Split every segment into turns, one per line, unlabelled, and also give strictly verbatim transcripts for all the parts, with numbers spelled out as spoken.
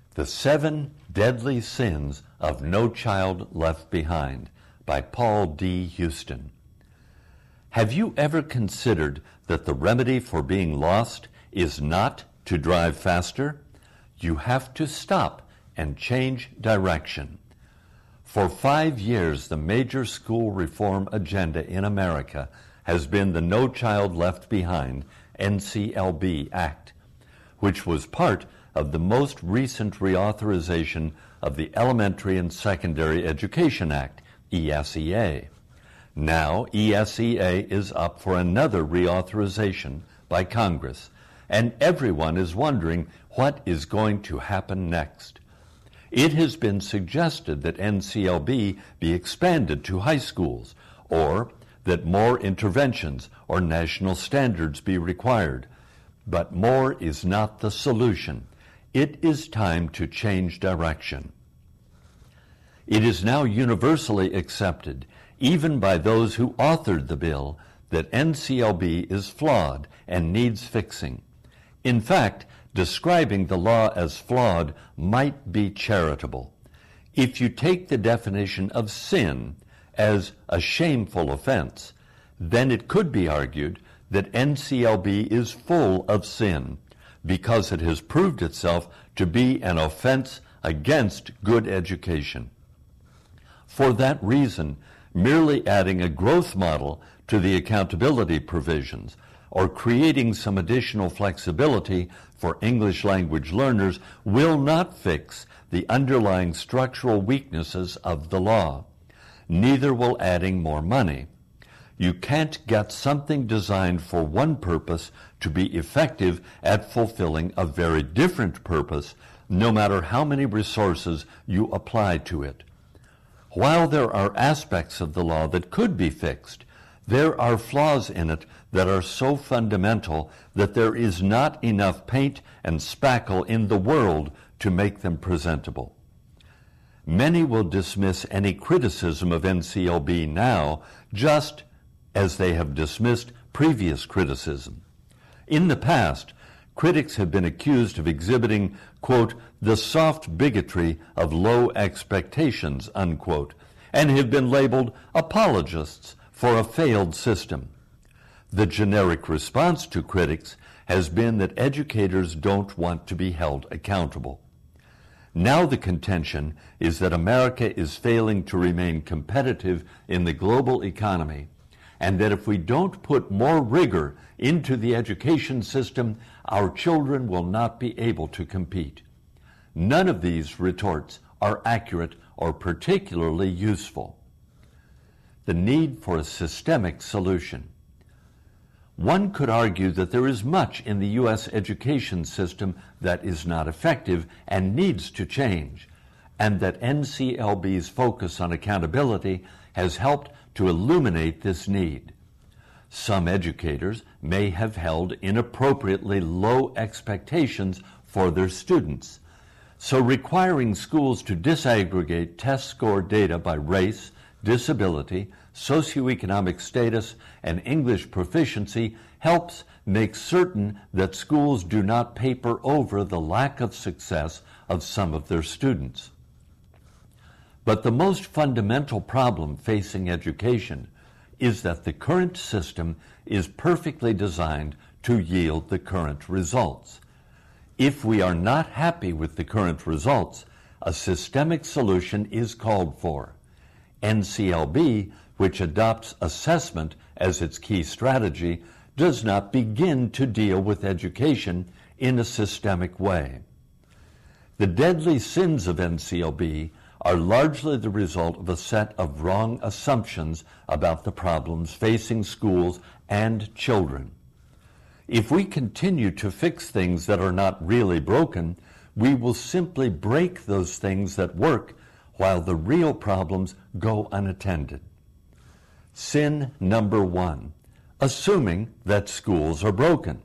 The Seven Deadly Sins of No Child Left Behind by Paul D. Houston. Have you ever considered that the remedy for being lost is not to drive faster? You have to stop and change direction. For five years, the major school reform agenda in America has been the No Child Left Behind N C L B Act, which was part of the most recent reauthorization of the Elementary and Secondary Education Act, E S E A. Now, E S E A is up for another reauthorization by Congress, and everyone is wondering what is going to happen next. It has been suggested that N C L B be expanded to high schools, or that more interventions or national standards be required. But more is not the solution. It is time to change direction. It is now universally accepted, even by those who authored the bill, that N C L B is flawed and needs fixing. In fact, describing the law as flawed might be charitable. If you take the definition of sin as a shameful offense, then it could be argued that N C L B is full of sin because it has proved itself to be an offense against good education. For that reason, merely adding a growth model to the accountability provisions or creating some additional flexibility for English language learners will not fix the underlying structural weaknesses of the law. Neither will adding more money. You can't get something designed for one purpose to be effective at fulfilling a very different purpose, no matter how many resources you apply to it. While there are aspects of the law that could be fixed, there are flaws in it that are so fundamental that there is not enough paint and spackle in the world to make them presentable. Many will dismiss any criticism of N C L B now just as they have dismissed previous criticism. In the past, critics have been accused of exhibiting, quote, the soft bigotry of low expectations, unquote, and have been labeled apologists for a failed system. The generic response to critics has been that educators don't want to be held accountable. Now the contention is that America is failing to remain competitive in the global economy, and that if we don't put more rigor into the education system, our children will not be able to compete. None of these retorts are accurate or particularly useful. The need for a systemic solution. One could argue that there is much in the U S education system that is not effective and needs to change, and that N C L B's focus on accountability has helped to illuminate this need. Some educators may have held inappropriately low expectations for their students, so requiring schools to disaggregate test score data by race, disability, socioeconomic status, and English proficiency helps make certain that schools do not paper over the lack of success of some of their students. But the most fundamental problem facing education is that the current system is perfectly designed to yield the current results. If we are not happy with the current results, a systemic solution is called for. N C L B, which adopts assessment as its key strategy, does not begin to deal with education in a systemic way. The deadly sins of N C L B are largely the result of a set of wrong assumptions about the problems facing schools and children. If we continue to fix things that are not really broken, we will simply break those things that work while the real problems go unattended. Sin number one, assuming that schools are broken.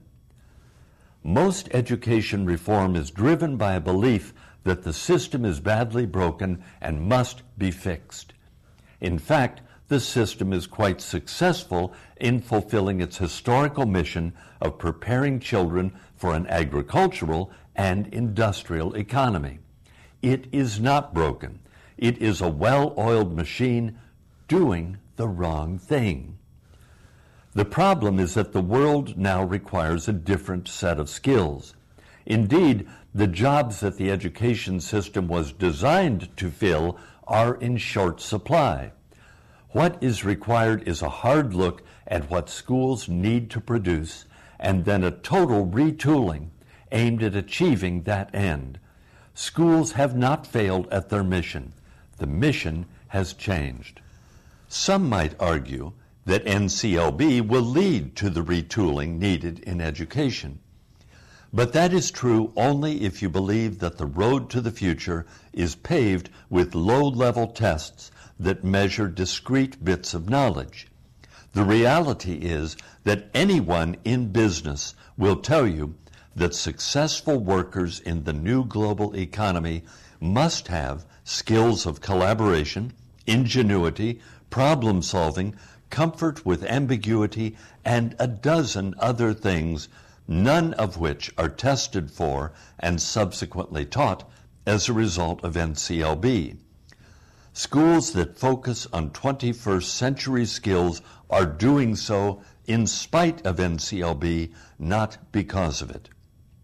Most education reform is driven by a belief that the system is badly broken and must be fixed. In fact, the system is quite successful in fulfilling its historical mission of preparing children for an agricultural and industrial economy. It is not broken. It is a well-oiled machine doing the wrong thing. The problem is that the world now requires a different set of skills. Indeed, the jobs that the education system was designed to fill are in short supply. What is required is a hard look at what schools need to produce, and then a total retooling aimed at achieving that end. Schools have not failed at their mission. The mission has changed. Some might argue that N C L B will lead to the retooling needed in education. But that is true only if you believe that the road to the future is paved with low-level tests that measure discrete bits of knowledge. The reality is that anyone in business will tell you that successful workers in the new global economy must have skills of collaboration, ingenuity, problem solving, comfort with ambiguity, and a dozen other things, none of which are tested for and subsequently taught as a result of N C L B. Schools that focus on twenty-first century skills are doing so in spite of N C L B, not because of it.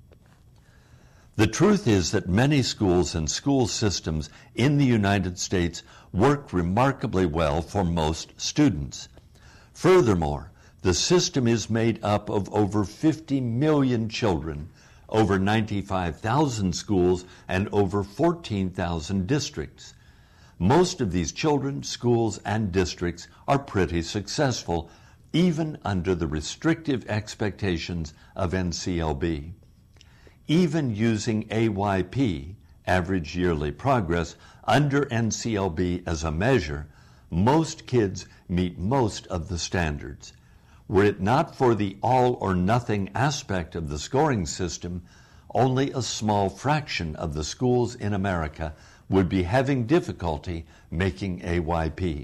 The truth is that many schools and school systems in the United States work remarkably well for most students. Furthermore, the system is made up of over fifty million children, over ninety-five thousand schools, and over fourteen thousand districts. Most of these children, schools, and districts are pretty successful, even under the restrictive expectations of N C L B. Even using A Y P, average yearly progress, under N C L B as a measure, most kids meet most of the standards. Were it not for the all-or-nothing aspect of the scoring system, only a small fraction of the schools in America would be having difficulty making A Y P.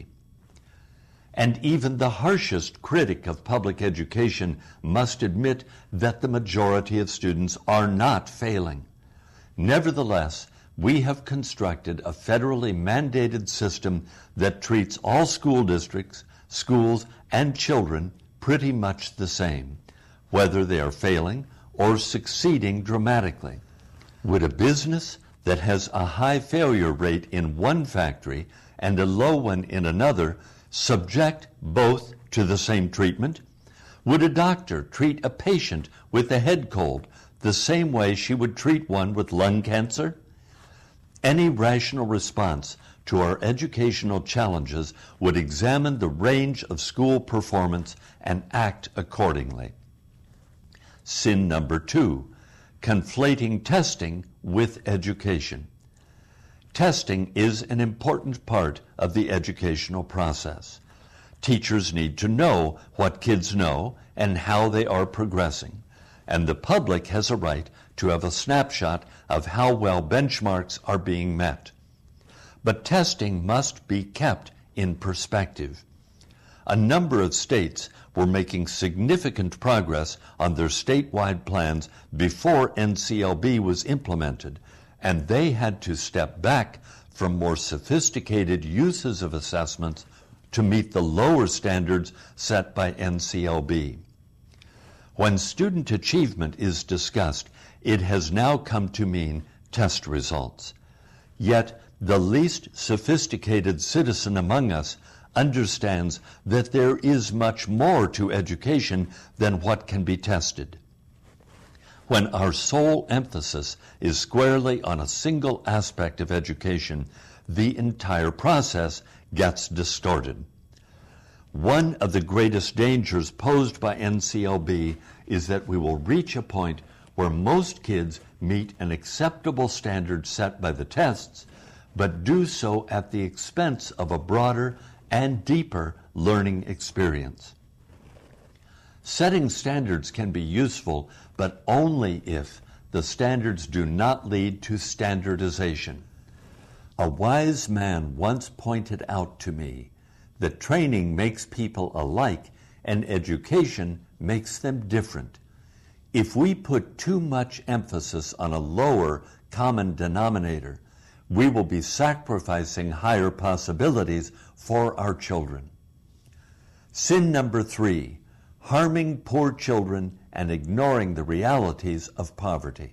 And even the harshest critic of public education must admit that the majority of students are not failing. Nevertheless, we have constructed a federally mandated system that treats all school districts, schools, and children pretty much the same, whether they are failing or succeeding dramatically. Would a business that has a high failure rate in one factory and a low one in another subject both to the same treatment? Would a doctor treat a patient with a head cold the same way she would treat one with lung cancer? Any rational response to our educational challenges would examine the range of school performance and act accordingly. Sin number two, conflating testing with education. Testing is an important part of the educational process. Teachers need to know what kids know and how they are progressing, and the public has a right to have a snapshot of how well benchmarks are being met. But testing must be kept in perspective. A number of states were making significant progress on their statewide plans before N C L B was implemented, and they had to step back from more sophisticated uses of assessments to meet the lower standards set by N C L B. When student achievement is discussed, it has now come to mean test results. Yet, the least sophisticated citizen among us understands that there is much more to education than what can be tested. When our sole emphasis is squarely on a single aspect of education, the entire process gets distorted. One of the greatest dangers posed by N C L B is that we will reach a point where most kids meet an acceptable standard set by the tests, but do so at the expense of a broader and deeper learning experience. Setting standards can be useful, but only if the standards do not lead to standardization. A wise man once pointed out to me that training makes people alike and education makes them different. If we put too much emphasis on a lower common denominator, we will be sacrificing higher possibilities for our children. Sin number three, harming poor children and ignoring the realities of poverty.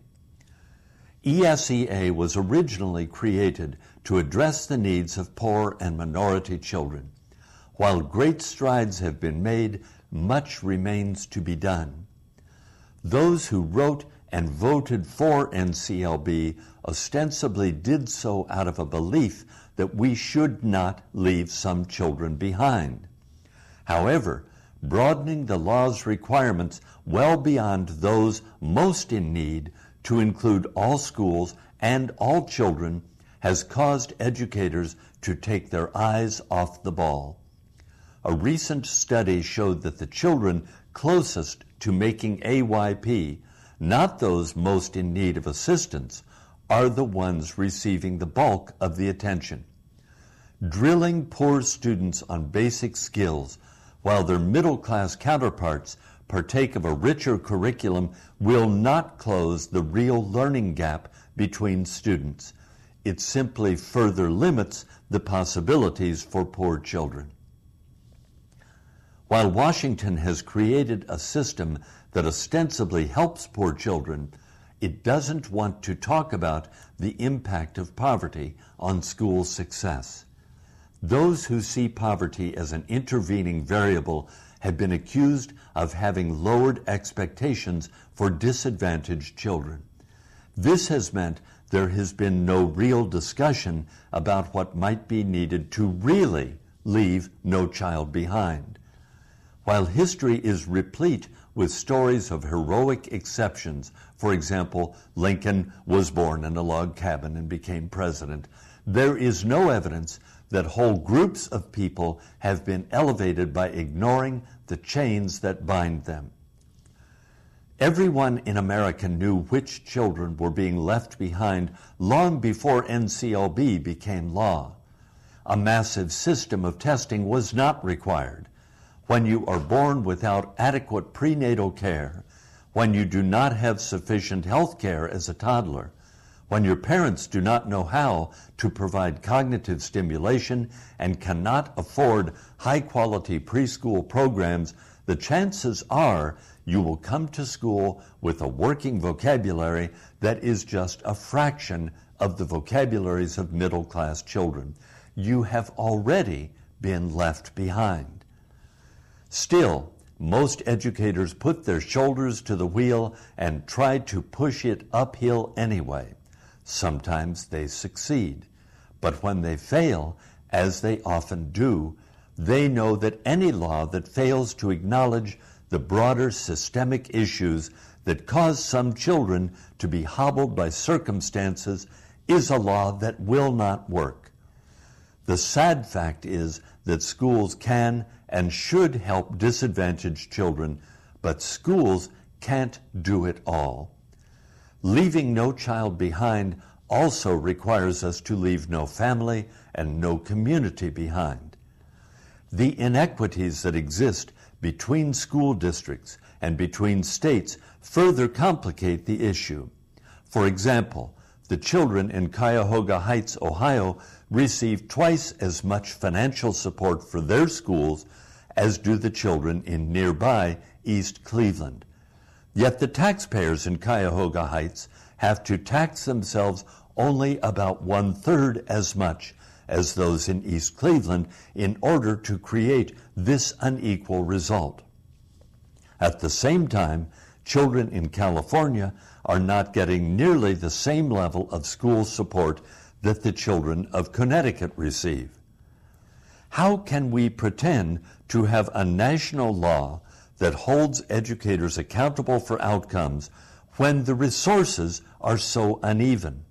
E S E A was originally created to address the needs of poor and minority children. While great strides have been made, much remains to be done. Those who wrote and voted for N C L B ostensibly did so out of a belief that we should not leave some children behind. However, broadening the law's requirements well beyond those most in need to include all schools and all children has caused educators to take their eyes off the ball. A recent study showed that the children closest to making A Y P, not those most in need of assistance, are the ones receiving the bulk of the attention. Drilling poor students on basic skills while their middle-class counterparts partake of a richer curriculum will not close the real learning gap between students. It simply further limits the possibilities for poor children. While Washington has created a system that ostensibly helps poor children, it doesn't want to talk about the impact of poverty on school success. Those who see poverty as an intervening variable have been accused of having lowered expectations for disadvantaged children. This has meant there has been no real discussion about what might be needed to really leave no child behind. While history is replete with stories of heroic exceptions, for example, Lincoln was born in a log cabin and became president, there is no evidence that whole groups of people have been elevated by ignoring the chains that bind them. Everyone in America knew which children were being left behind long before N C L B became law. A massive system of testing was not required. When you are born without adequate prenatal care, when you do not have sufficient health care as a toddler, when your parents do not know how to provide cognitive stimulation and cannot afford high-quality preschool programs, the chances are you will come to school with a working vocabulary that is just a fraction of the vocabularies of middle-class children. You have already been left behind. Still, most educators put their shoulders to the wheel and try to push it uphill anyway. Sometimes they succeed, but when they fail, as they often do, they know that any law that fails to acknowledge the broader systemic issues that cause some children to be hobbled by circumstances is a law that will not work. The sad fact is that schools can and should help disadvantaged children, but schools can't do it all. Leaving no child behind also requires us to leave no family and no community behind. The inequities that exist between school districts and between states further complicate the issue. For example, the children in Cuyahoga Heights, Ohio, receive twice as much financial support for their schools as do the children in nearby East Cleveland. Yet the taxpayers in Cuyahoga Heights have to tax themselves only about one-third as much as those in East Cleveland in order to create this unequal result. At the same time, children in California are not getting nearly the same level of school support that the children of Connecticut receive. How can we pretend to have a national law that holds educators accountable for outcomes when the resources are so uneven?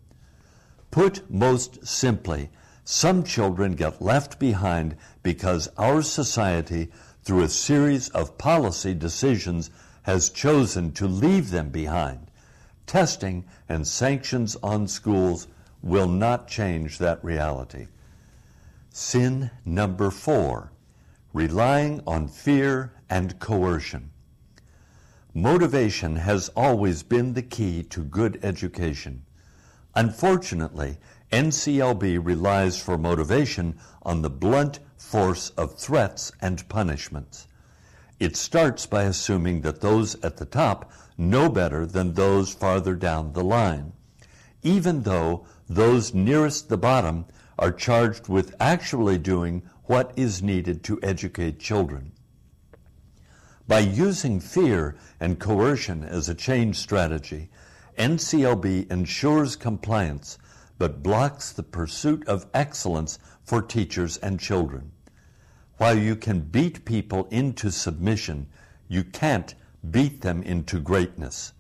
Put most simply, some children get left behind because our society, through a series of policy decisions, has chosen to leave them behind. Testing and sanctions on schools will not change that reality. Sin number four, relying on fear and coercion. Motivation has always been the key to good education. Unfortunately, N C L B relies for motivation on the blunt force of threats and punishments. It starts by assuming that those at the top know better than those farther down the line, even though those nearest the bottom are charged with actually doing what is needed to educate children. By using fear and coercion as a change strategy, N C L B ensures compliance but blocks the pursuit of excellence for teachers and children. While you can beat people into submission, you can't beat them into greatness.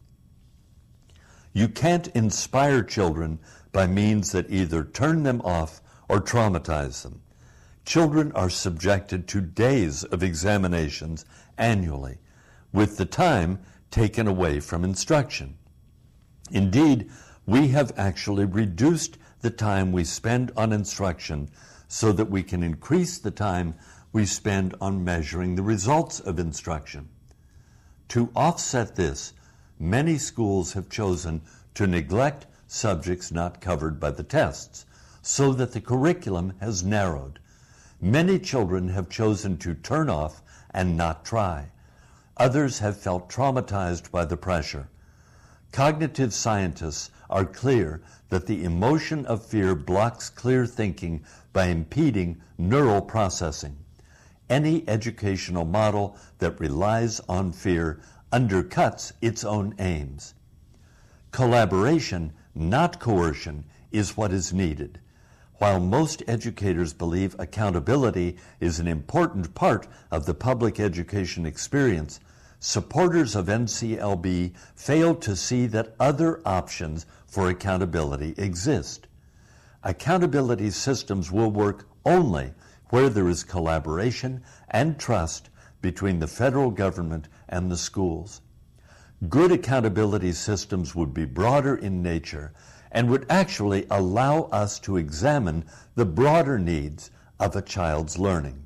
You can't inspire children by means that either turn them off or traumatize them. Children are subjected to days of examinations annually, with the time taken away from instruction. Indeed, we have actually reduced the time we spend on instruction so that we can increase the time we spend on measuring the results of instruction. To offset this, many schools have chosen to neglect subjects not covered by the tests, so that the curriculum has narrowed. Many children have chosen to turn off and not try. Others have felt traumatized by the pressure. Cognitive scientists are clear that the emotion of fear blocks clear thinking by impeding neural processing. Any educational model that relies on fear undercuts its own aims. Collaboration, not coercion, is what is needed. While most educators believe accountability is an important part of the public education experience, supporters of N C L B fail to see that other options for accountability exist. Accountability systems will work only where there is collaboration and trust between the federal government and the schools. Good accountability systems would be broader in nature and would actually allow us to examine the broader needs of a child's learning.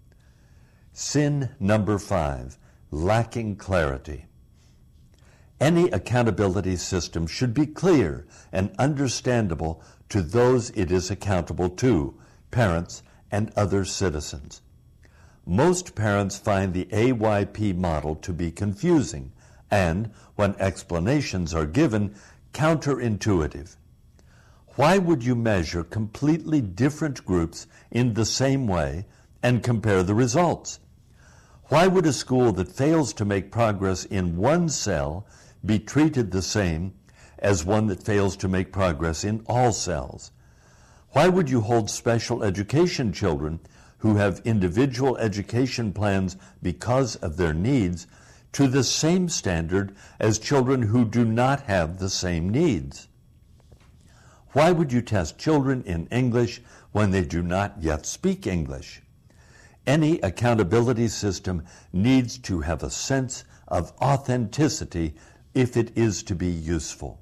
Sin number five, lacking clarity. Any accountability system should be clear and understandable to those it is accountable to, parents and other citizens. Most parents find the A Y P model to be confusing and, when explanations are given, counterintuitive. Why would you measure completely different groups in the same way and compare the results? Why would a school that fails to make progress in one cell be treated the same as one that fails to make progress in all cells? Why would you hold special education children who have individual education plans because of their needs to the same standard as children who do not have the same needs? Why would you test children in English when they do not yet speak English? Any accountability system needs to have a sense of authenticity if it is to be useful.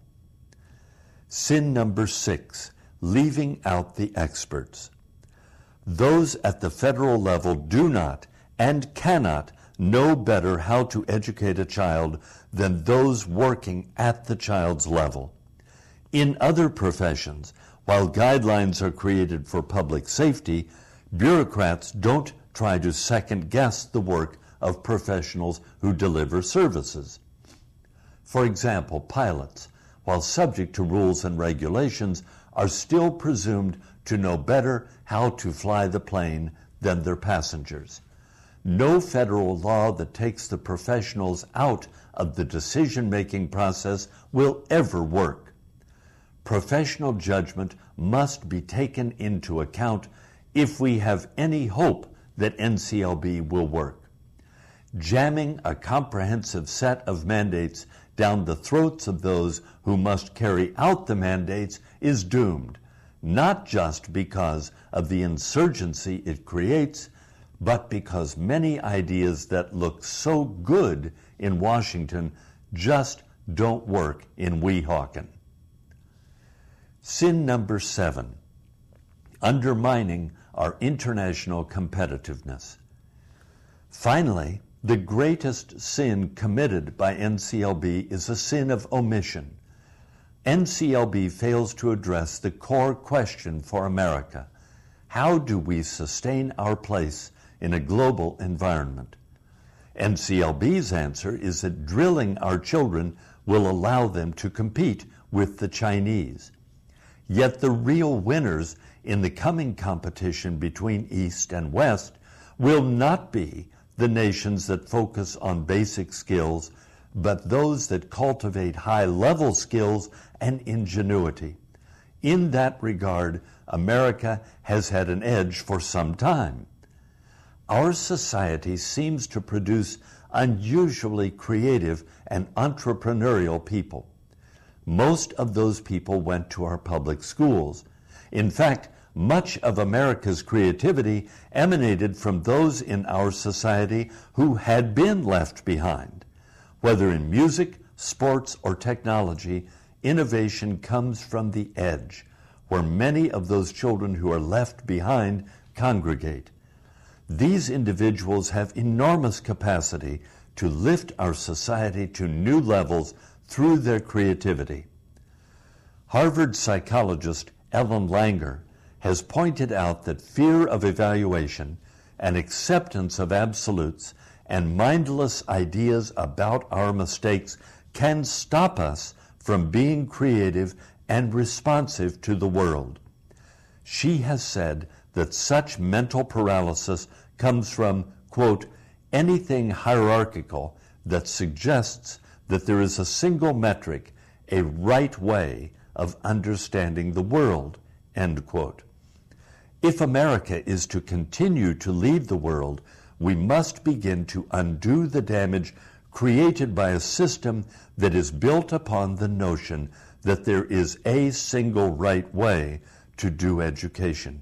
Sin number six, leaving out the experts. Those at the federal level do not and cannot know better how to educate a child than those working at the child's level. In other professions, while guidelines are created for public safety, bureaucrats don't try to second-guess the work of professionals who deliver services. For example, pilots, while subject to rules and regulations, are still presumed to know better how to fly the plane than their passengers. No federal law that takes the professionals out of the decision-making process will ever work. Professional judgment must be taken into account if we have any hope that N C L B will work. Jamming a comprehensive set of mandates down the throats of those who must carry out the mandates is doomed, not just because of the insurgency it creates, but because many ideas that look so good in Washington just don't work in Weehawken. Sin number seven, undermining our international competitiveness. Finally, the greatest sin committed by N C L B is a sin of omission. N C L B fails to address the core question for America. How do we sustain our place in a global environment? N C L B's answer is that drilling our children will allow them to compete with the Chinese. Yet the real winners in the coming competition between East and West will not be the nations that focus on basic skills, but those that cultivate high-level skills and ingenuity. In that regard, America has had an edge for some time. Our society seems to produce unusually creative and entrepreneurial people. Most of those people went to our public schools. In fact, much of America's creativity emanated from those in our society who had been left behind. Whether in music, sports, or technology, innovation comes from the edge, where many of those children who are left behind congregate. These individuals have enormous capacity to lift our society to new levels through their creativity. Harvard psychologist Ellen Langer has pointed out that fear of evaluation and acceptance of absolutes and mindless ideas about our mistakes can stop us from being creative and responsive to the world. She has said that such mental paralysis comes from, quote, anything hierarchical that suggests that there is a single metric, a right way of understanding the world, end quote. If America is to continue to lead the world, we must begin to undo the damage created by a system that is built upon the notion that there is a single right way to do education.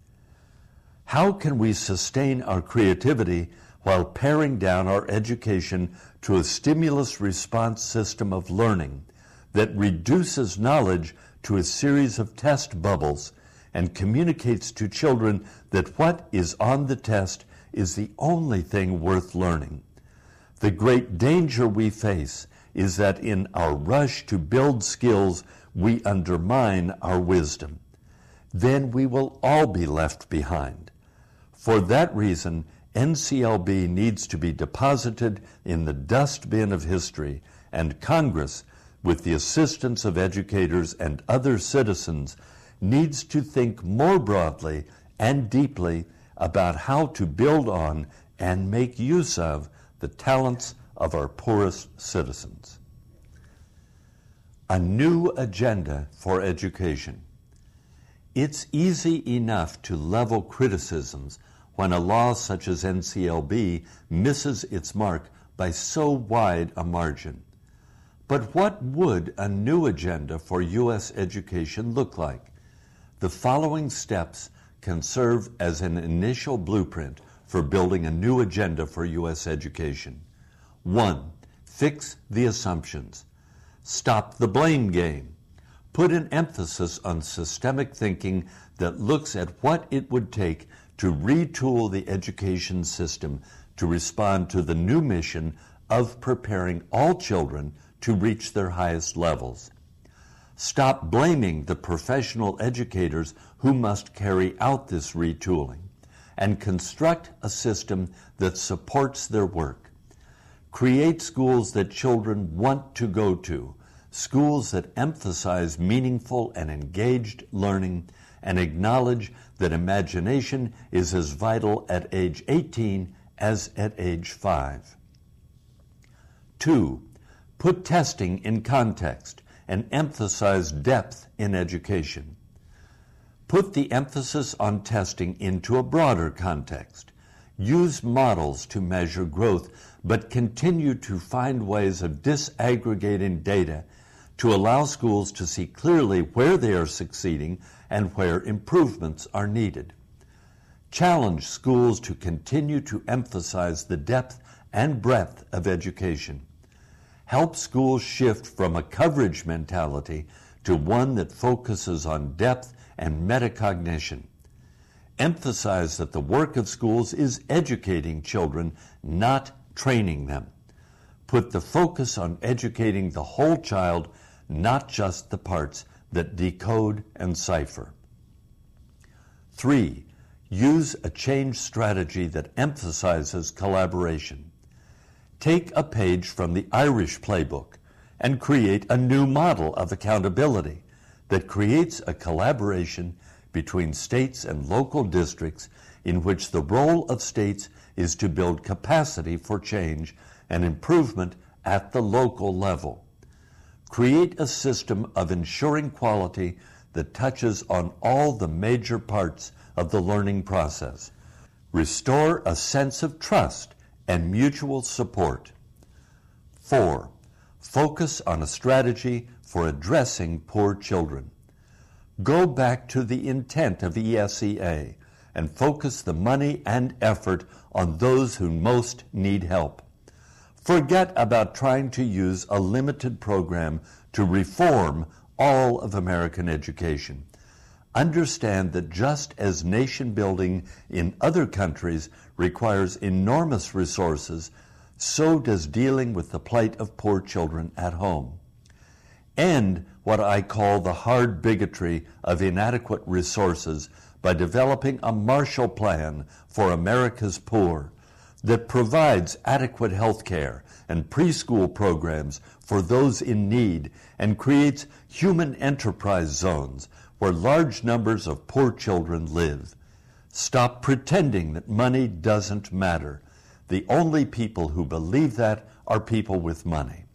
How can we sustain our creativity while paring down our education to a stimulus-response system of learning that reduces knowledge to a series of test bubbles and communicates to children that what is on the test is the only thing worth learning? The great danger we face is that in our rush to build skills, we undermine our wisdom. Then we will all be left behind. For that reason, N C L B needs to be deposited in the dustbin of history, and Congress, with the assistance of educators and other citizens, needs to think more broadly and deeply about how to build on and make use of the talents of our poorest citizens. A new agenda for education. It's easy enough to level criticisms when a law such as N C L B misses its mark by so wide a margin. But what would a new agenda for U S education look like? The following steps can serve as an initial blueprint for building a new agenda for U S education. One, fix the assumptions. Stop the blame game. Put an emphasis on systemic thinking that looks at what it would take to retool the education system to respond to the new mission of preparing all children to reach their highest levels. Stop blaming the professional educators who must carry out this retooling, and construct a system that supports their work. Create schools that children want to go to, schools that emphasize meaningful and engaged learning, and acknowledge that imagination is as vital at age eighteen as at age five. Two, put testing in context and emphasize depth in education. Put the emphasis on testing into a broader context. Use models to measure growth, but continue to find ways of disaggregating data to allow schools to see clearly where they are succeeding and where improvements are needed. Challenge schools to continue to emphasize the depth and breadth of education. Help schools shift from a coverage mentality to one that focuses on depth and metacognition. Emphasize that the work of schools is educating children, not training them. Put the focus on educating the whole child, not just the parts that decode and cipher. Three, use a change strategy that emphasizes collaboration. Take a page from the Irish playbook and create a new model of accountability that creates a collaboration between states and local districts in which the role of states is to build capacity for change and improvement at the local level. Create a system of ensuring quality that touches on all the major parts of the learning process. Restore a sense of trust and mutual support. Four, focus on a strategy for addressing poor children. Go back to the intent of E S E A and focus the money and effort on those who most need help. Forget about trying to use a limited program to reform all of American education. Understand that just as nation building in other countries requires enormous resources, so does dealing with the plight of poor children at home. End what I call the hard bigotry of inadequate resources by developing a Marshall Plan for America's poor that provides adequate health care and preschool programs for those in need and creates human enterprise zones where large numbers of poor children live. Stop pretending that money doesn't matter. The only people who believe that are people with money.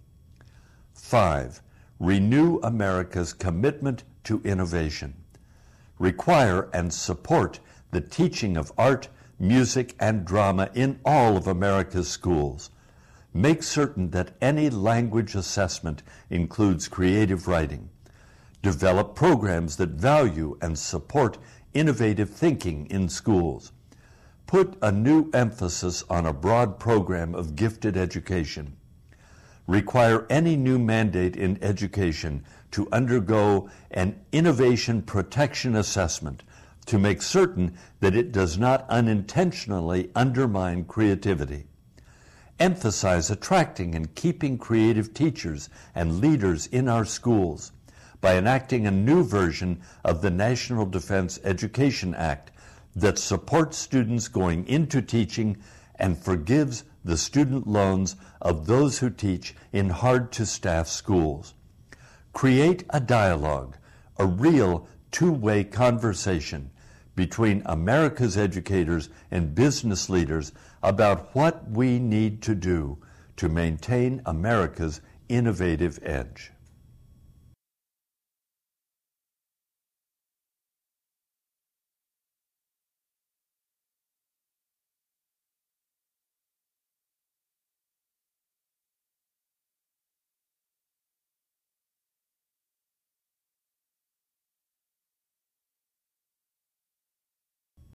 Five, renew America's commitment to innovation. Require and support the teaching of art, music, and drama in all of America's schools. Make certain that any language assessment includes creative writing. Develop programs that value and support innovative thinking in schools. Put a new emphasis on a broad program of gifted education. Require any new mandate in education to undergo an innovation protection assessment to make certain that it does not unintentionally undermine creativity. Emphasize attracting and keeping creative teachers and leaders in our schools by enacting a new version of the National Defense Education Act that supports students going into teaching and forgives the student loans of those who teach in hard-to-staff schools. Create a dialogue, a real two-way conversation between America's educators and business leaders about what we need to do to maintain America's innovative edge.